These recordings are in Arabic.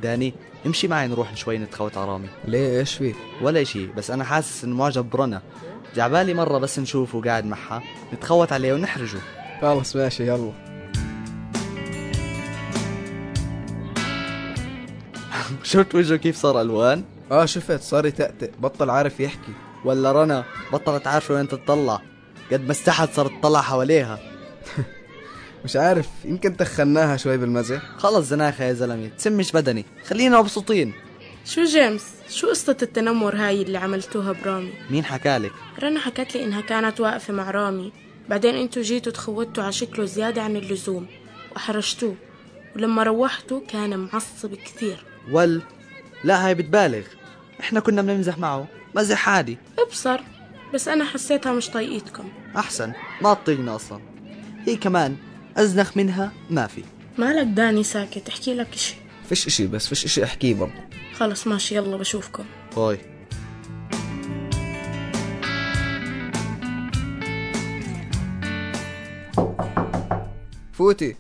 داني امشي معي نروح شوي نتخوت على رامي. ليه ايش فيه؟ ولا شيء، بس انا حاسس انه معجب برنا، جعبالي مرة بس نشوفه قاعد معها نتخوت عليه ونحرجه. خلاص ماشي يلا. شفت وجهه كيف صار ألوان؟ شفت صار يتأتئ، بطل عارف يحكي. ولا رنا بطلت عارفة وين تطلع، قد ما استحت صارت تطلع حواليها. مش عارف، يمكن تخناها شوي بالمزح. خلص زناخة يا زلمي، تسمش بدني، خلينا مبسوطين. شو جيمس، شو قصة التنمر هاي اللي عملتوها برامي؟ مين حكالك؟ رنا حكت لي إنها كانت واقفة مع رامي، بعدين انتوا جيتوا تخوتوا على شكله زيادة عن اللزوم وحرجتوه، ولما روحتوا كان معصب كثير. لا هاي بتبالغ، احنا كنا بنمزح معه مزح عادي. ابصر، بس أنا حسيتها مش طايقتكم. أحسن ما تطيقنا أصلا، هي كمان أزنخ منها ما في. مالك داني ساكت، احكي لك اشي. فيش اشي، بس فيش اشي احكيه برضه. خلص ماشي يلا بشوفكم. باي. فوتي.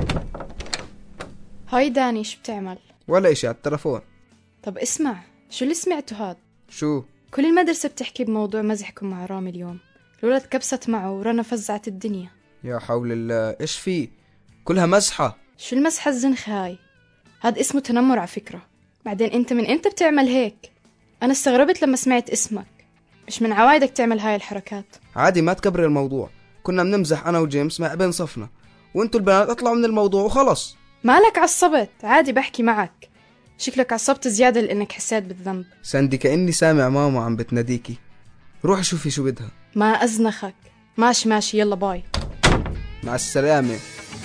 هاي داني، شو بتعمل؟ ولا اشي، على التلفون. طب اسمع، شو اللي سمعته هاد؟ شو؟ كل المدرسة بتحكي بموضوع مزحكم مع رامي اليوم، الولد كبست معه ورنا فزعت الدنيا. يا حول الله، ايش فيه؟ كلها مزحة. شو المزحة الزنخة هاي؟ هاد اسمه تنمر على فكرة. بعدين انت من انت بتعمل هيك؟ انا استغربت لما سمعت اسمك، مش من عوايدك تعمل هاي الحركات. عادي، ما تكبر الموضوع، كنا بنمزح انا وجيمس مع ابن صفنا، وانتوا البنات اطلعوا من الموضوع وخلص. مالك عصبت؟ عادي بحكي معك، شكلك عصبت زيادة لانك حسيت بالذنب. ساندي كأني سامع ماما عم بتناديكي، روح شوفي شو بدها. ما ازنخك. ماشي يلا باي. مع السلامة.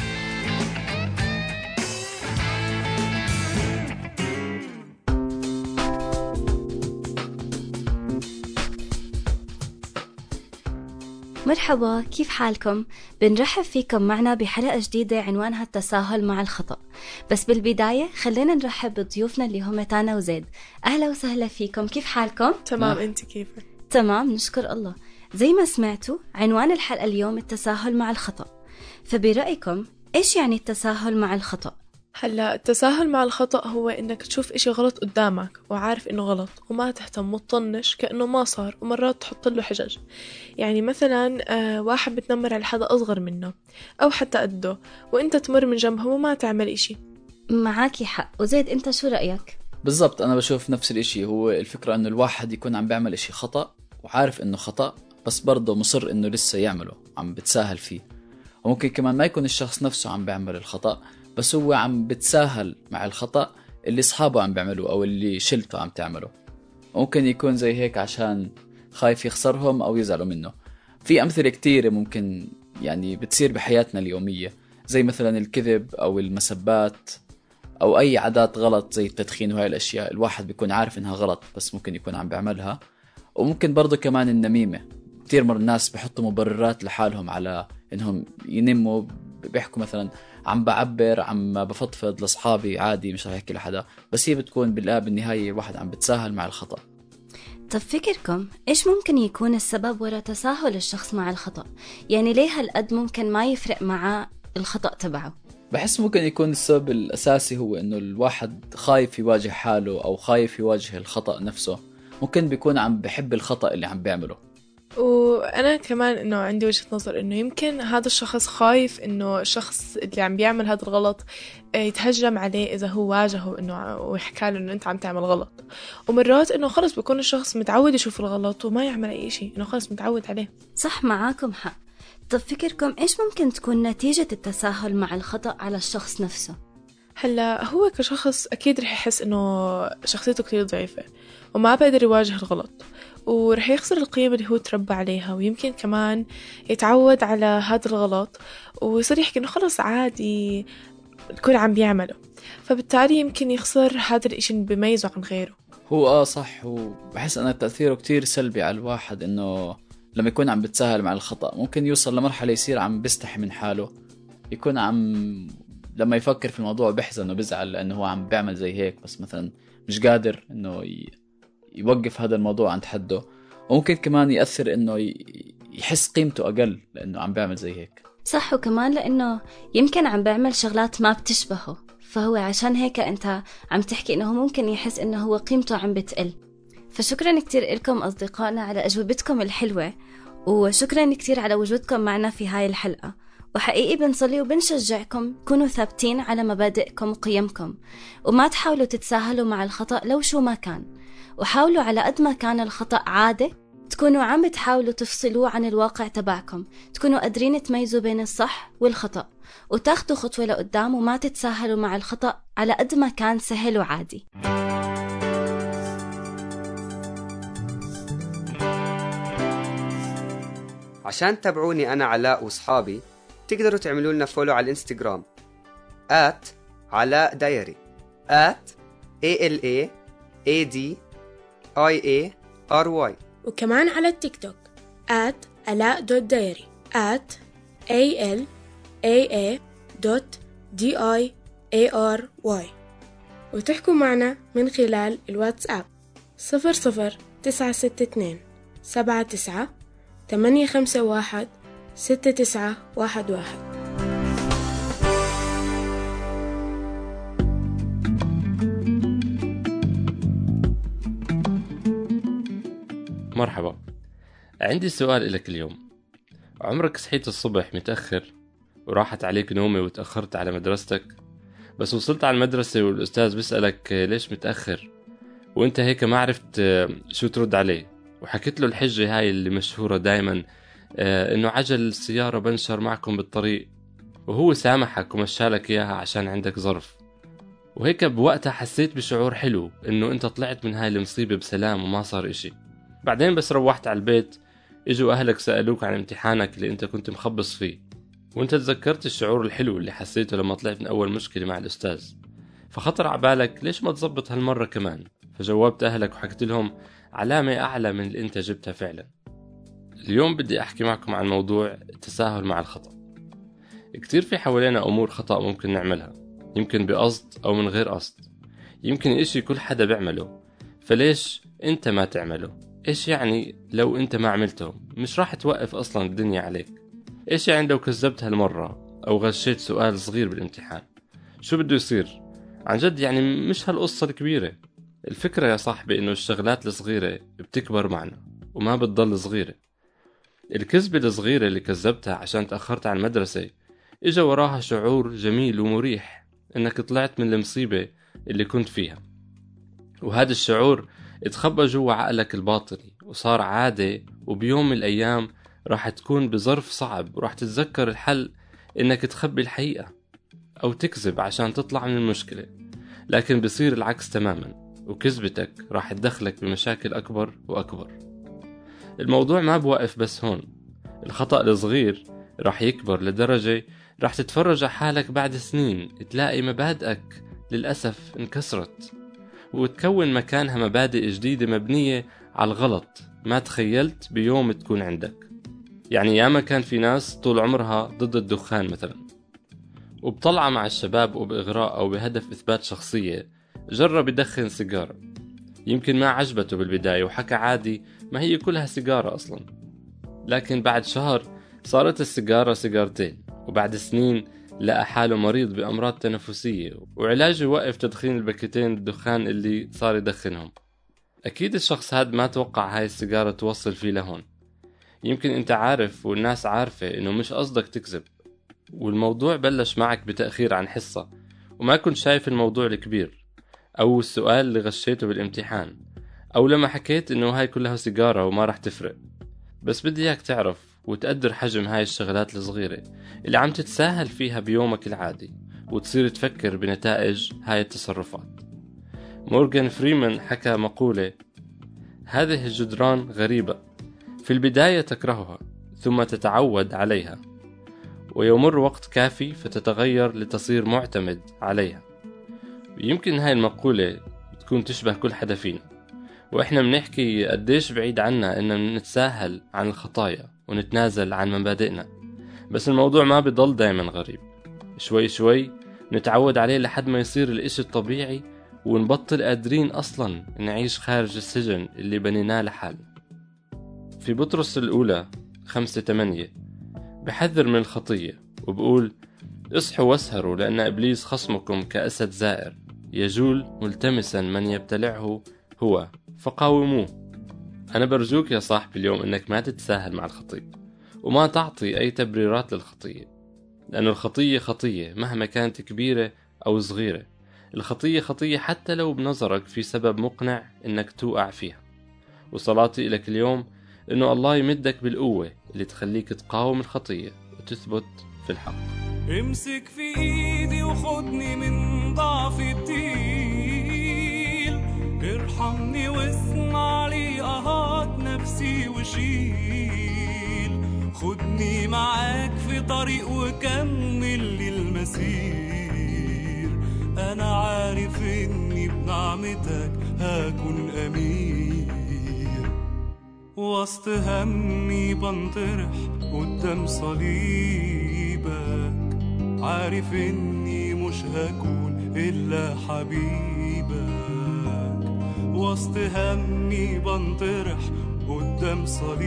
مرحبا، كيف حالكم؟ بنرحب فيكم معنا بحلقة جديدة عنوانها التساهل مع الخطأ. بس بالبداية خلينا نرحب بضيوفنا اللي هم تانا وزيد. أهلا وسهلا فيكم، كيف حالكم؟ تمام، انت كيفك؟ تمام نشكر الله. زي ما سمعتوا عنوان الحلقة اليوم التساهل مع الخطأ، فبرأيكم إيش يعني التساهل مع الخطأ؟ هلا التساهل مع الخطأ هو إنك تشوف إشي غلط قدامك وعارف إنه غلط وما تهتم وتطنش كأنه ما صار، ومرات تحط له حجج. يعني مثلا واحد بتنمر على حدا أصغر منه أو حتى قده وإنت تمر من جنبهم وما تعمل إشي. معاكي حق. وزيد أنت شو رأيك؟ بالضبط، أنا بشوف نفس الإشي. هو الفكرة إنه الواحد يكون عم بيعمل إشي خطأ وعارف إنه خطأ، بس برضه مصر إنه لسه يعمله، عم بتساهل فيه. وممكن كمان ما يكون الشخص نفسه عم بيعمل الخطأ، بس هو عم بتساهل مع الخطأ اللي أصحابه عم بيعملوا أو اللي شلته عم تعمله. ممكن يكون زي هيك عشان خايف يخسرهم أو يزعلوا منه. في أمثلة كتيرة ممكن يعني بتصير بحياتنا اليومية، زي مثلا الكذب أو المسبات أو أي عادات غلط زي التدخين وهاي الأشياء. الواحد بيكون عارف إنها غلط بس ممكن يكون عم بيعملها. وممكن برضو كمان النميمة. كتير من الناس بيحطوا مبررات لحالهم على إنهم ينموا، بيحكوا مثلا عم بعبر، عم بفضفض لأصحابي عادي، مش رح يحكي لحدا، بس هي بتكون بالنهاية الواحد عم بتساهل مع الخطأ. طب فكركم إيش ممكن يكون السبب وراء تساهل الشخص مع الخطأ؟ يعني ليه هالقد ممكن ما يفرق معه الخطأ تبعه؟ بحس ممكن يكون السبب الأساسي هو إنه الواحد خايف يواجه حاله أو خايف يواجه الخطأ نفسه. ممكن بيكون عم بحب الخطأ اللي عم بيعمله. وأنا كمان إنه عندي وجهة نظر إنه يمكن هذا الشخص خايف إنه الشخص اللي عم بيعمل هذا الغلط يتهجم عليه إذا هو واجهه إنه ويحكى له إنه أنت عم تعمل غلط. ومرات إنه خلص بيكون الشخص متعود يشوف الغلط وما يعمل أي شيء، إنه خلص متعود عليه. صح، معاكم حق. طب فكركم إيش ممكن تكون نتيجة التساهل مع الخطأ على الشخص نفسه؟ هلا هو كشخص أكيد رح يحس إنه شخصيته كتير ضعيفة وما بقدر يواجه الغلط، ورح يخسر القيم اللي هو تربى عليها، ويمكن كمان يتعود على هذا الغلط ويصير يحكي إنه خلص عادي الكل عم بيعمله، فبالتالي يمكن يخسر هذا الإشي اللي بيميزه عن غيره. هو صح، وبحس أن تأثيره كتير سلبي على الواحد، إنه لما يكون عم بتساهل مع الخطأ ممكن يوصل لمرحلة يصير عم بيستحي من حاله، يكون لما يفكر في الموضوع بحزن وبزعل لأنه هو عم بيعمل زي هيك، بس مثلا مش قادر إنه يوقف هذا الموضوع عند حده. وممكن كمان يأثر إنه يحس قيمته أقل لأنه عم بيعمل زي هيك. صح، وكمان لأنه يمكن عم بيعمل شغلات ما بتشبهه، فهو عشان هيك أنت عم تحكي إنه ممكن يحس إنه هو قيمته عم بتقل. فشكرا كتير لكم أصدقائنا على أجوبتكم الحلوة، وشكرا كتير على وجودكم معنا في هاي الحلقة. وحقيقي بنصلي وبنشجعكم تكونوا ثابتين على مبادئكم وقيمكم، وما تحاولوا تتساهلوا مع الخطأ لو شو ما كان، وحاولوا على قد ما كان الخطأ عادة تكونوا عم تحاولوا تفصلوه عن الواقع تبعكم، تكونوا قادرين تميزوا بين الصح والخطأ، وتاخدوا خطوة لقدام وما تتساهلوا مع الخطأ على قد ما كان سهل وعادي. عشان تتابعوني أنا علاء وصحابي تقدروا تعملوا لنا فولو على الانستغرام @علاء دايري @ALAADIARY، وكمان على التيك توك @علاء.diary @ALAA.DIARY، وتحكوا معنا من خلال الواتساب 00962 79 851 6911. مرحبا، عندي سؤال لك اليوم. عمرك صحيت الصبح متأخر وراحت عليك نومة وتأخرت على مدرستك، بس وصلت على المدرسة والأستاذ بيسألك ليش متأخر، وانت هيك ما عرفت شو ترد عليه، وحكيت له الحجة هاي اللي مشهورة دايما انه عجل السيارة بنشر معكم بالطريق، وهو سامحك ومشالك اياها عشان عندك ظرف، وهيك بوقتها حسيت بشعور حلو انه انت طلعت من هاي المصيبة بسلام وما صار اشي. بعدين بس روحت على البيت اجوا اهلك سألوك عن امتحانك اللي انت كنت مخبص فيه، وانت تذكرت الشعور الحلو اللي حسيته لما طلعت من اول مشكلة مع الاستاذ، فخطر عبالك ليش ما تزبط هالمرة كمان، فجاوبت اهلك وحكيت لهم علامة اعلى من اللي انت جبتها فعلا. اليوم بدي احكي معكم عن موضوع التساهل مع الخطأ. كتير في حوالينا امور خطأ ممكن نعملها، يمكن بقصد او من غير قصد، يمكن اشي كل حدا بيعمله، فليش انت ما تعمله؟ ايش يعني لو انت ما عملته مش راح توقف اصلا الدنيا عليك؟ ايش يعني لو كذبت هالمرة او غشيت سؤال صغير بالامتحان؟ شو بده يصير؟ عن جد يعني مش هالقصة الكبيرة. الفكرة يا صاحبي انه الشغلات الصغيرة بتكبر معنا وما بتضل صغيرة. الكذبة الصغيرة اللي كذبتها عشان تأخرت عن المدرسة اجا وراها شعور جميل ومريح انك طلعت من المصيبة اللي كنت فيها، وهذا الشعور اتخبى جوا عقلك الباطني وصار عادة، وبيوم من الأيام راح تكون بظرف صعب وراح تتذكر الحل إنك تخبي الحقيقة أو تكذب عشان تطلع من المشكلة، لكن بصير العكس تماما، وكذبتك راح تدخلك بمشاكل أكبر وأكبر. الموضوع ما بوقف بس هون، الخطأ الصغير راح يكبر لدرجة راح تتفرج على حالك بعد سنين تلاقي مبادئك للأسف انكسرت، وتكون مكانها مبادئ جديدة مبنية على الغلط ما تخيلت بيوم تكون عندك. يعني ياما كان في ناس طول عمرها ضد الدخان مثلا، وبطلع مع الشباب وبإغراء أو بهدف إثبات شخصية جرب يدخن سيجارة، يمكن ما عجبته بالبداية وحكى عادي ما هي كلها سيجارة أصلا، لكن بعد شهر صارت السيجارة سيجارتين، وبعد سنين لقى حاله مريض بأمراض تنفسية وعلاجه وقف تدخين الباكيتين الدخان اللي صار يدخنهم. أكيد الشخص هاد ما توقع هاي السيجارة توصل فيه لهون. يمكن أنت عارف والناس عارفة إنه مش قصدك تكذب، والموضوع بلش معك بتأخير عن حصة وما كنت شايف الموضوع الكبير، أو السؤال اللي غشيته بالامتحان، أو لما حكيت إنه هاي كلها سيجارة وما رح تفرق. بس بدي إياك تعرف وتقدر حجم هاي الشغلات الصغيرة اللي عم تتساهل فيها بيومك العادي، وتصير تفكر بنتائج هاي التصرفات. مورغان فريمان حكى مقولة: هذه الجدران غريبة، في البداية تكرهها ثم تتعود عليها، ويمر وقت كافي فتتغير لتصير معتمد عليها. يمكن هاي المقولة تكون تشبه كل حدا فينا، وإحنا بنحكي قديش بعيد عنا إننا نتساهل عن الخطايا ونتنازل عن مبادئنا، بس الموضوع ما بيضل دايما غريب. شوي شوي نتعود عليه لحد ما يصير الإشي الطبيعي ونبطل قادرين أصلا نعيش خارج السجن اللي بنيناه لحالنا. في بطرس الأولى 5:8 بحذر من الخطية وبقول: اصحوا واسهروا، لأن إبليس خصمكم كأسد زائر يجول ملتمسا من يبتلعه هو، فقاوموه. أنا برجوك يا صاحبي اليوم إنك ما تتساهل مع الخطية، وما تعطي أي تبريرات للخطية، لأن الخطية خطية مهما كانت كبيرة أو صغيرة. الخطية خطية حتى لو بنظرك في سبب مقنع إنك توقع فيها. وصلاتي إليك اليوم إنه الله يمدك بالقوة اللي تخليك تقاوم الخطية وتثبت في الحق. امسك في ايدي وخدني من ضعفي التقيل، ارحمني واسمع لي اهات نفسي وشيل، خدني معاك في طريق وكمل لي المسير. انا عارف اني بنعمتك هكون امير، وسط همي بنطرح قدام صليبك، عارف اني مش هكون الا حبيبك. وسط همي بنطرح قدام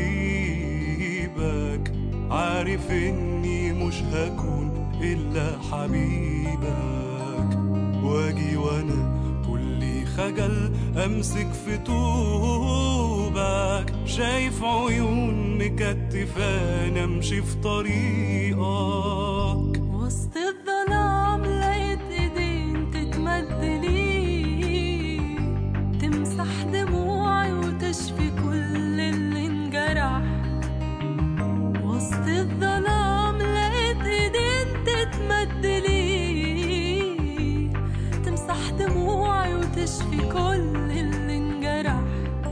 صليبك، عارف اني مش هكون الا حبيبك. واجي وانا كل خجل امسك في طوبك، شايف عيون مكتفاني امشي في طريقك. وسط الظلام لقيت ايدين تتمد لي، تمسح دموعي وتشفي كل اللي انجرح. وسط الظلام لقيت ايدين تتمد لي، تمسح دموعي وتشفي كل اللي انجرح.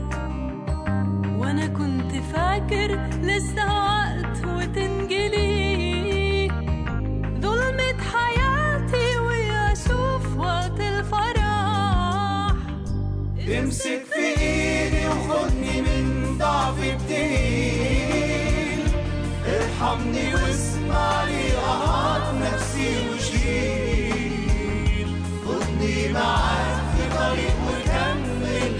وانا كنت فاكر لسه وقت وتنجلي ظلمة حياتي واشوف وقت الفرح. امسك في ايدي وخدني من ضعفي التقيل، ارحمني واسمع لي اهات نفسي وشيل، خدني معاك في طريق وكمل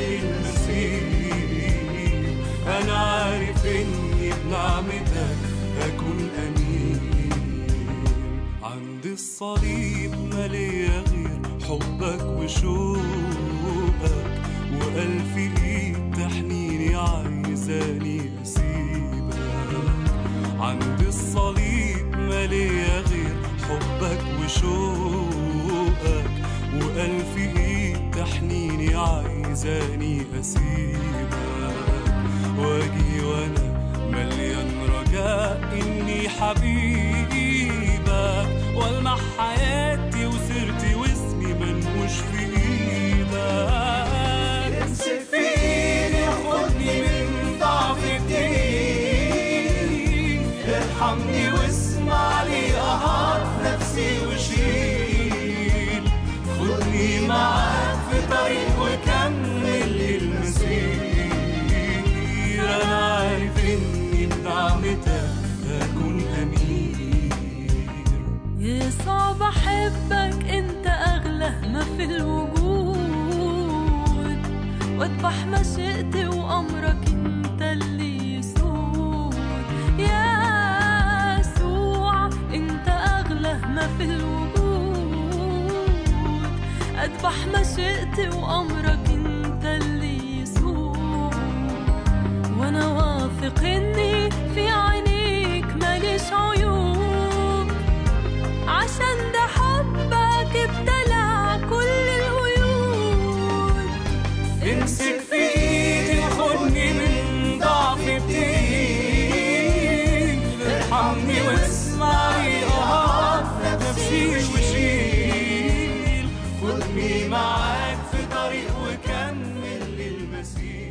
المسير. انا عارف اني بنعمتك هكون امين. عند الصليب مالية غير حبك وشوقك، وألف ايد تحنيني عايزاني اسيبك. عند الصليب مالية غير حبك وشوقك، وألف ايد تحنيني عايزاني اسيبك. واجي وانا مليان رجاء اني حبيبك، والمح حياتي وسيرتي واسمي منقوش في ايدك. امسك في ايدي وخدني من ضعفي التقيل، ارحمني واسمع لي اهات نفسي وشيل، خدني معاك في طريق وكمل المسير. انا عارف اني بنعمتك هكون امير. يسوع بحبك انت اغلى ما في الوجود، واذبح مشيئتي وامرك انت اللي يسود. يسوع انت اغلى ما في الوجود، اذبح مشيئتي وامرك انت اللي يسود. وانا واثق اني في عينيك ماليش عيوب، عشان ده حبك ابتلع كل القيود. امسك في ايدي وخدني من ضعفي التقيل، ارحمني واسمع لي اهات نفسي وشيل، خدني معاك في طريق وكمل المسير.